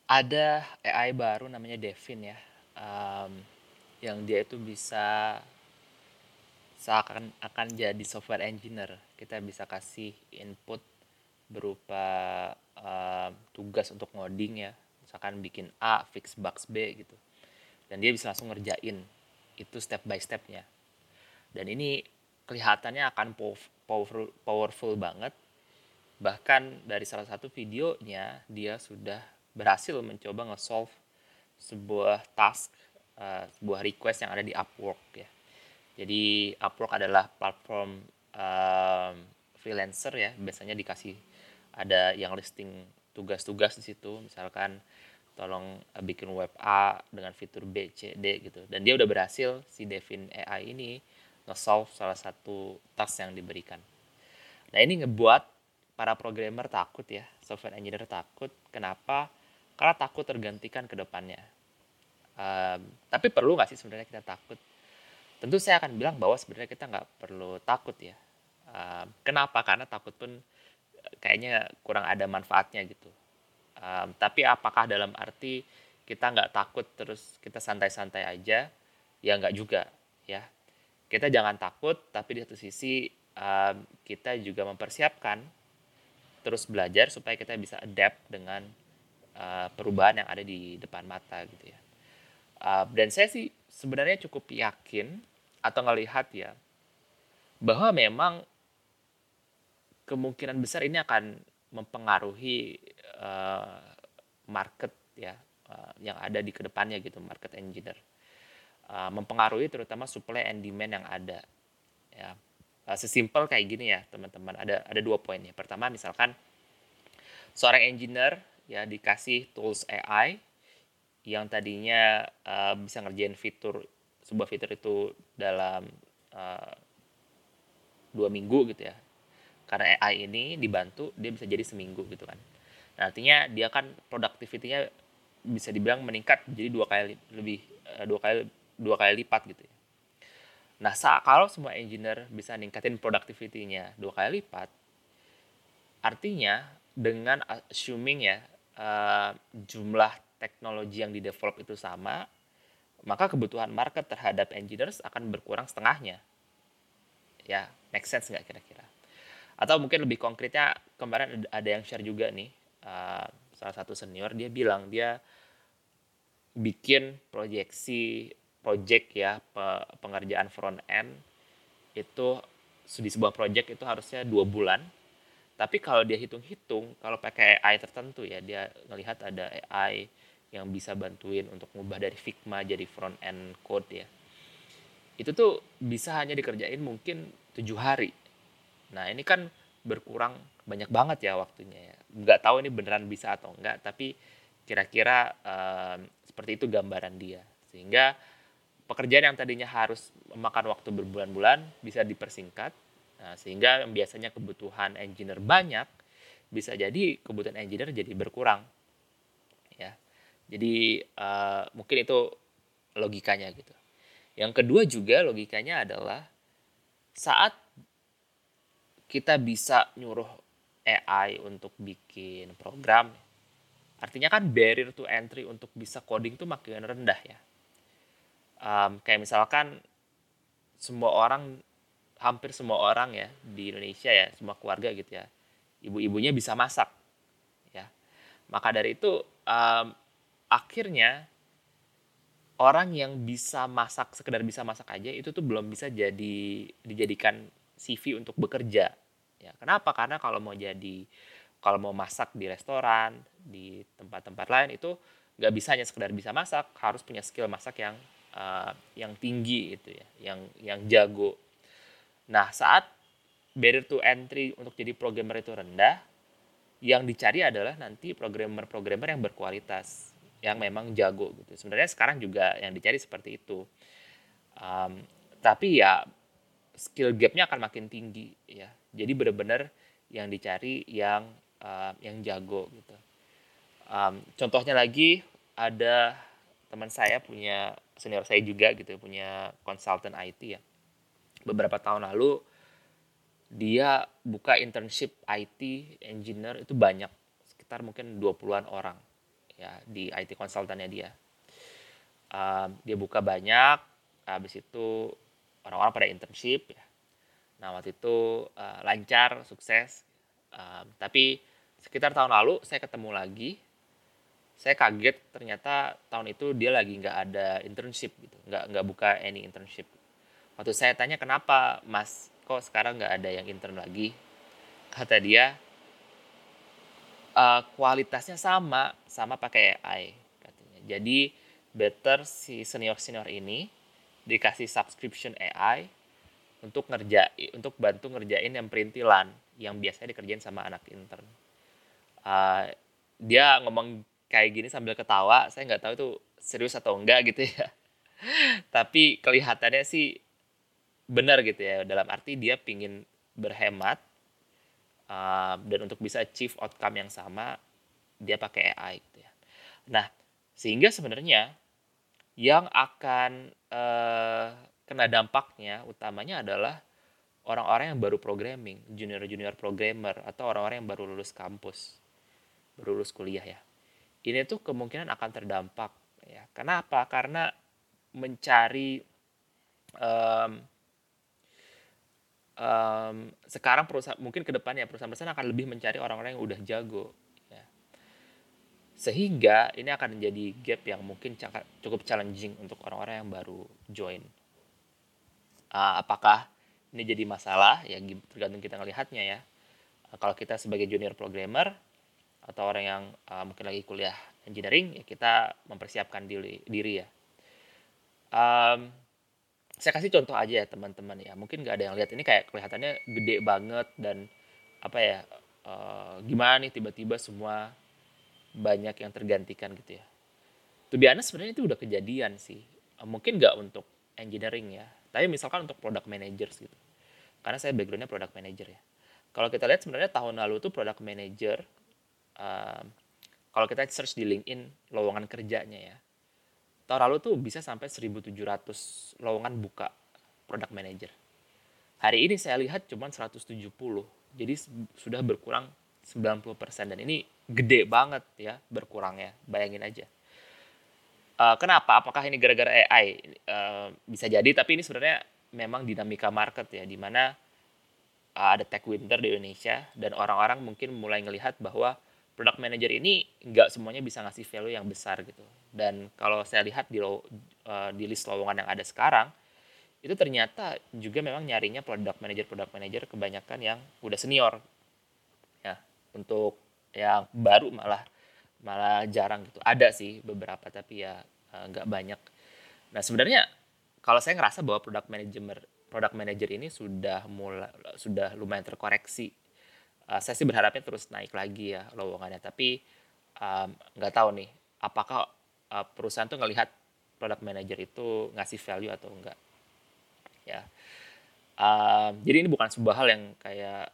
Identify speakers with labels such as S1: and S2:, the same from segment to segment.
S1: Ada AI baru namanya Devin ya, um, yang dia itu bisa seakan akan jadi software engineer. Kita bisa kasih input berupa tugas untuk ngoding ya, misalkan bikin A, fix bugs B gitu. Dan dia bisa langsung ngerjain itu step by stepnya. Dan ini kelihatannya akan powerful banget. Bahkan dari salah satu videonya dia sudah berhasil mencoba nge-solve sebuah task, sebuah request yang ada di Upwork ya. Jadi Upwork adalah platform freelancer ya, biasanya dikasih ada yang listing tugas-tugas di situ, misalkan tolong bikin web A dengan fitur B, C, D gitu. Dan dia udah berhasil si Devin AI ini nge-solve salah satu task yang diberikan. Nah ini ngebuat para programmer takut ya, software engineer takut. Kenapa? Karena takut tergantikan ke depannya. Tapi perlu nggak sih sebenarnya kita takut? Tentu saya akan bilang bahwa sebenarnya kita nggak perlu takut ya. Kenapa? Karena takut pun kayaknya kurang ada manfaatnya gitu. Tapi apakah dalam arti kita nggak takut terus kita santai-santai aja? Ya nggak juga ya. Kita jangan takut, tapi di satu sisi kita juga mempersiapkan terus belajar supaya kita bisa adapt dengan perubahan yang ada di depan mata gitu ya. Dan saya sih sebenarnya cukup yakin atau ngelihat ya bahwa memang kemungkinan besar ini akan mempengaruhi uh, market ya, yang ada di kedepannya gitu, market engineer. Mempengaruhi terutama supply and demand yang ada ya. Sesimpel kayak gini ya teman-teman, ada dua poin ya. Pertama misalkan seorang engineer ya dikasih tools AI yang tadinya bisa ngerjain sebuah fitur itu dalam uh, 2 minggu gitu ya, karena AI ini dibantu dia bisa jadi seminggu gitu kan. Nah, artinya dia kan productivity-nya bisa dibilang meningkat jadi dua kali lebih, dua kali lipat gitu ya. Nah, kalau semua engineer bisa ningkatin productivity-nya dua kali lipat, artinya dengan assuming ya jumlah teknologi yang di develop itu sama, maka kebutuhan market terhadap engineers akan berkurang setengahnya. Ya, make sense nggak kira-kira? Atau mungkin lebih konkretnya, kemarin ada yang share juga nih, salah satu senior dia bilang dia bikin project ya, pengerjaan front end itu di sebuah project itu harusnya 2 bulan, tapi kalau dia hitung-hitung kalau pakai AI tertentu ya, dia ngelihat ada AI yang bisa bantuin untuk ngubah dari Figma jadi front end code ya, itu tuh bisa hanya dikerjain mungkin 7 hari. Nah ini kan berkurang banyak banget ya waktunya ya. Nggak tahu ini beneran bisa atau enggak, tapi kira-kira seperti itu gambaran dia. Sehingga pekerjaan yang tadinya harus memakan waktu berbulan-bulan bisa dipersingkat. Nah, sehingga yang biasanya kebutuhan engineer banyak, bisa jadi kebutuhan engineer jadi berkurang. Ya, jadi mungkin itu logikanya gitu. Yang kedua juga logikanya adalah saat kita bisa nyuruh AI untuk bikin program, artinya kan barrier to entry untuk bisa coding tuh makin rendah ya. Kayak misalkan semua orang, hampir semua orang ya di Indonesia ya, semua keluarga gitu ya, ibu-ibunya bisa masak ya. Maka dari itu akhirnya orang yang bisa masak, sekedar bisa masak aja itu tuh belum bisa dijadikan CV untuk bekerja ya. Kenapa? Karena kalau mau masak di restoran, di tempat-tempat lain itu nggak bisa hanya sekedar bisa masak, harus punya skill masak yang tinggi itu ya, yang jago. Nah, saat barrier to entry untuk jadi programmer itu rendah, yang dicari adalah nanti programmer-programmer yang berkualitas, yang memang jago gitu. Sebenarnya sekarang juga yang dicari seperti itu. Um, tapi ya skill gapnya akan makin tinggi ya. Jadi benar-benar yang dicari yang jago gitu. Contohnya lagi ada teman saya punya, senior saya juga gitu, punya konsultan IT ya. Beberapa tahun lalu dia buka internship IT engineer itu banyak, sekitar mungkin 20-an orang ya di IT konsultannya dia. Dia buka banyak, habis itu orang-orang pada internship ya. Nah waktu itu lancar, sukses. Tapi sekitar tahun lalu saya ketemu lagi, saya kaget ternyata tahun itu dia lagi nggak ada internship gitu, nggak buka any internship. Waktu saya tanya kenapa mas, kok sekarang nggak ada yang intern lagi, kata dia kualitasnya sama pakai AI katanya. Jadi better si senior ini dikasih subscription AI untuk bantu ngerjain yang perintilan yang biasanya dikerjain sama anak intern. Uh, Dia ngomong kayak gini sambil ketawa, saya nggak tahu itu serius atau enggak gitu ya. Tapi kelihatannya sih benar gitu ya, dalam arti dia pingin berhemat, dan untuk bisa achieve outcome yang sama dia pakai AI gitu ya. Nah, sehingga sebenarnya yang akan kena dampaknya utamanya adalah orang-orang yang baru programming, junior programmer, atau orang-orang yang baru lulus kampus, baru lulus kuliah ya. Ini tuh kemungkinan akan terdampak ya. Kenapa? Karena mencari sekarang perusahaan, mungkin ke depannya perusahaan-perusahaan akan lebih mencari orang-orang yang udah jago ya. Sehingga ini akan menjadi gap yang mungkin cukup challenging untuk orang-orang yang baru join. Apakah ini jadi masalah? Ya tergantung kita ngelihatnya ya. Kalau kita sebagai junior programmer atau orang yang mungkin lagi kuliah engineering, ya kita mempersiapkan diri ya. Saya kasih contoh aja ya teman-teman ya. Mungkin nggak ada yang lihat, ini kayak kelihatannya gede banget dan apa ya, gimana nih tiba-tiba semua banyak yang tergantikan gitu ya. To be honest, sebenarnya itu udah kejadian sih. Mungkin nggak untuk engineering ya, tapi misalkan untuk product managers gitu. Karena saya backgroundnya product manager ya. Kalau kita lihat sebenarnya tahun lalu tuh product manager, kalau kita search di LinkedIn lowongan kerjanya ya, tahun lalu tuh bisa sampai 1.700 lowongan buka product manager. Hari ini saya lihat cuma 170, jadi sudah berkurang 90%, dan ini gede banget ya berkurangnya, bayangin aja. Kenapa? Apakah ini gara-gara AI? Bisa jadi, tapi ini sebenarnya memang dinamika market ya, di mana ada tech winter di Indonesia dan orang-orang mungkin mulai ngelihat bahwa product manager ini nggak semuanya bisa ngasih value yang besar gitu. Dan kalau saya lihat di list lowongan yang ada sekarang, itu ternyata juga memang nyarinya product manager kebanyakan yang udah senior ya. Untuk yang baru malah jarang gitu. Ada sih beberapa, tapi ya nggak banyak. Nah sebenarnya kalau saya ngerasa bahwa product manager ini sudah lumayan terkoreksi. Saya sih berharapnya terus naik lagi ya lowongannya, tapi nggak tahu nih apakah perusahaan tuh ngelihat product manager itu ngasih value atau enggak ya. Jadi ini bukan sebuah hal yang kayak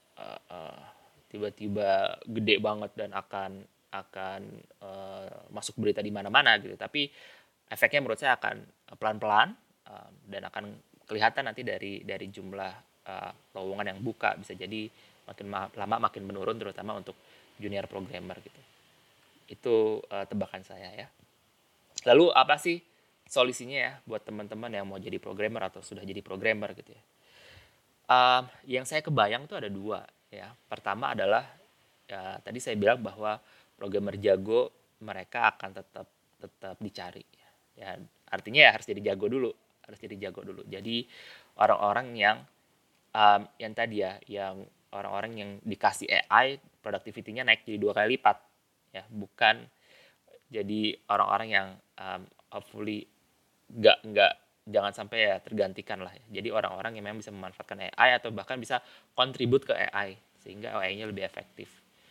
S1: tiba-tiba gede banget dan akan masuk berita di mana-mana gitu, tapi efeknya menurut saya akan pelan-pelan, dan akan kelihatan nanti dari jumlah lowongan yang buka. Bisa jadi makin lama makin menurun, terutama untuk junior programmer gitu. Itu tebakan saya ya. Lalu apa sih solusinya ya buat teman-teman yang mau jadi programmer atau sudah jadi programmer gitu ya. Yang saya kebayang tuh ada dua ya. Pertama adalah ya, tadi saya bilang bahwa programmer jago mereka akan tetap dicari ya. Artinya ya harus jadi jago dulu. Jadi orang-orang yang tadi ya, yang orang-orang yang dikasih AI productivity-nya naik jadi 2 kali lipat ya, bukan jadi orang-orang yang hopefully nggak jangan sampai ya tergantikan lah ya. Jadi orang-orang yang memang bisa memanfaatkan AI atau bahkan bisa kontribut ke AI sehingga AI-nya lebih efektif.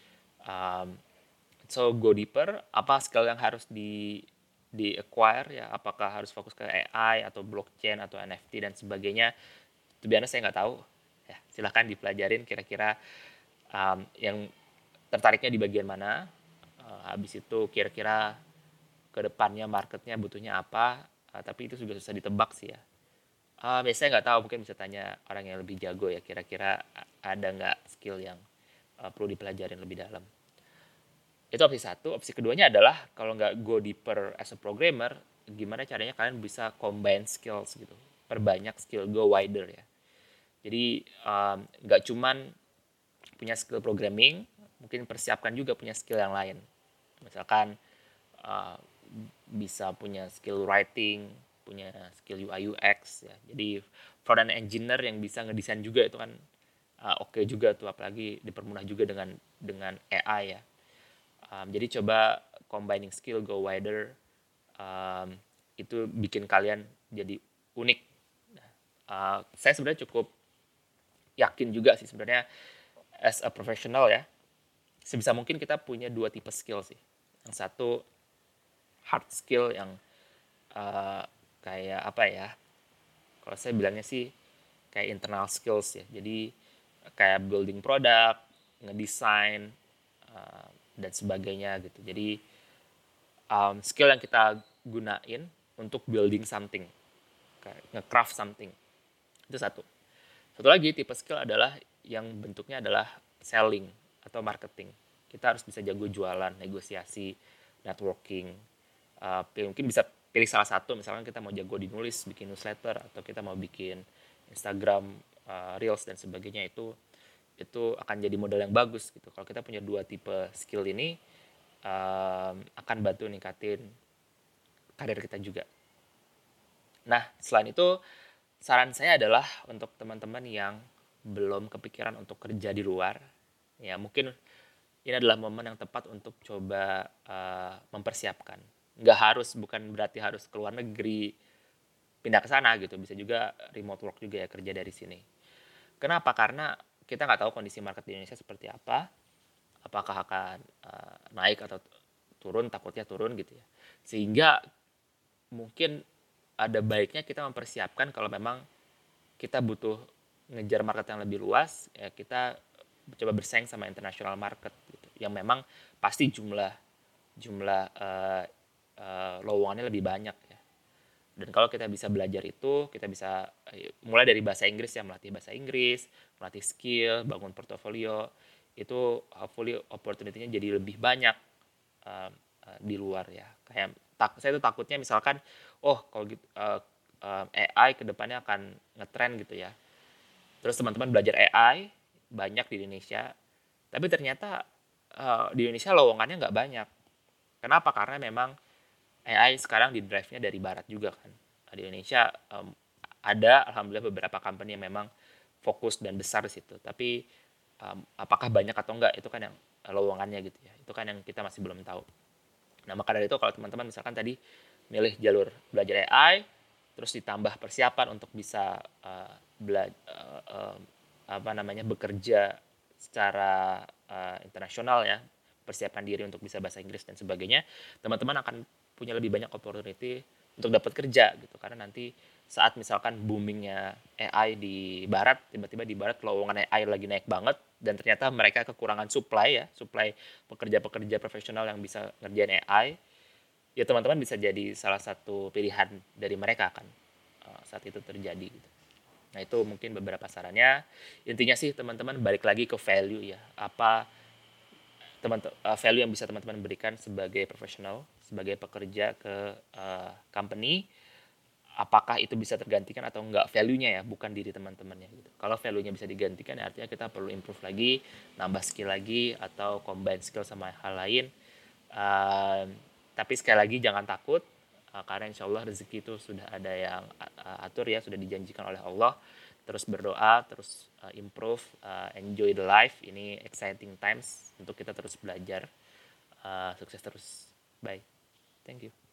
S1: So go deeper, apa skill yang harus di acquire ya, apakah harus fokus ke AI atau blockchain atau NFT dan sebagainya. Itu biasanya saya nggak tahu ya, silahkan dipelajarin kira-kira yang tertariknya di bagian mana. Habis itu kira-kira kedepannya marketnya butuhnya apa, tapi itu juga susah ditebak sih ya. Biasanya nggak tahu, mungkin bisa tanya orang yang lebih jago ya, kira-kira ada nggak skill yang perlu dipelajarin lebih dalam. Itu opsi satu. Opsi keduanya adalah kalau nggak go deeper as a programmer, gimana caranya kalian bisa combine skills gitu, perbanyak skill, go wider ya. Jadi nggak cuman punya skill programming, mungkin persiapkan juga punya skill yang lain. Misalkan uh, bisa punya skill writing, punya skill UI UX ya. Jadi front end engineer yang bisa ngedesain juga itu kan oke juga tuh, apalagi dipermudah juga dengan AI ya. Jadi coba combining skill go wider, itu bikin kalian jadi unik. Saya sebenarnya cukup yakin juga sih sebenarnya as a professional ya, sebisa mungkin kita punya dua tipe skill sih. Yang satu hard skill yang uh, kayak apa ya, kalau saya bilangnya sih kayak internal skills ya. Jadi kayak building product, ngedesain, dan sebagainya gitu. Jadi skill yang kita gunain untuk building something, kayak nge-craft something. Itu satu. Satu lagi tipe skill adalah yang bentuknya adalah selling atau marketing. Kita harus bisa jago jualan, negosiasi, networking. Mungkin bisa pilih salah satu, misalkan kita mau jago di nulis, bikin newsletter, atau kita mau bikin Instagram, Reels dan sebagainya. Itu akan jadi modal yang bagus gitu. Kalau kita punya dua tipe skill ini, akan bantu ningkatin karir kita juga. Nah, selain itu, saran saya adalah untuk teman-teman yang belum kepikiran untuk kerja di luar, ya mungkin ini adalah momen yang tepat untuk coba mempersiapkan. Nggak harus, bukan berarti harus ke luar negeri, pindah ke sana gitu. Bisa juga remote work juga ya, kerja dari sini. Kenapa? Karena kita nggak tahu kondisi market di Indonesia seperti apa, apakah akan naik atau turun, takutnya turun gitu ya. Sehingga mungkin ada baiknya kita mempersiapkan kalau memang kita butuh ngejar market yang lebih luas, ya kita coba bersaing sama international market gitu, yang memang pasti jumlah jumlah lowongannya lebih banyak ya. Dan kalau kita bisa belajar itu, kita bisa mulai dari bahasa Inggris ya, melatih bahasa Inggris, melatih skill, bangun portofolio, itu hopefully opportunity-nya jadi lebih banyak di luar ya. Kayak saya tuh takutnya misalkan, oh kalau gitu AI kedepannya akan ngetrend gitu ya. Terus teman-teman belajar AI banyak di Indonesia, tapi ternyata di Indonesia lowongannya nggak banyak. Kenapa? Karena memang AI sekarang di drive-nya dari barat juga kan. Di Indonesia ada alhamdulillah beberapa company yang memang fokus dan besar di situ. Tapi apakah banyak atau enggak itu kan yang lowongannya gitu ya. Itu kan yang kita masih belum tahu. Nah, maka dari itu kalau teman-teman misalkan tadi milih jalur belajar AI, terus ditambah persiapan untuk bisa bekerja secara internasional ya, persiapan diri untuk bisa bahasa Inggris dan sebagainya, teman-teman akan punya lebih banyak opportunity untuk dapat kerja gitu. Karena nanti saat misalkan boomingnya AI di barat, tiba-tiba di barat lowongan AI lagi naik banget, dan ternyata mereka kekurangan supply ya, supply pekerja-pekerja profesional yang bisa ngerjain AI, ya teman-teman bisa jadi salah satu pilihan dari mereka kan saat itu terjadi gitu. Nah, itu mungkin beberapa sarannya. Intinya sih teman-teman balik lagi ke value ya. Apa value yang bisa teman-teman berikan sebagai profesional, sebagai pekerja ke company, apakah itu bisa tergantikan atau enggak value-nya ya, bukan diri teman-temannya gitu. Kalau value-nya bisa digantikan ya artinya kita perlu improve lagi, nambah skill lagi, atau combine skill sama hal lain. Uh, tapi sekali lagi jangan takut, karena insya Allah rezeki itu sudah ada yang atur ya, sudah dijanjikan oleh Allah. Terus berdoa, terus improve, enjoy the life. Ini exciting times untuk kita terus belajar. Sukses terus. Bye. Thank you.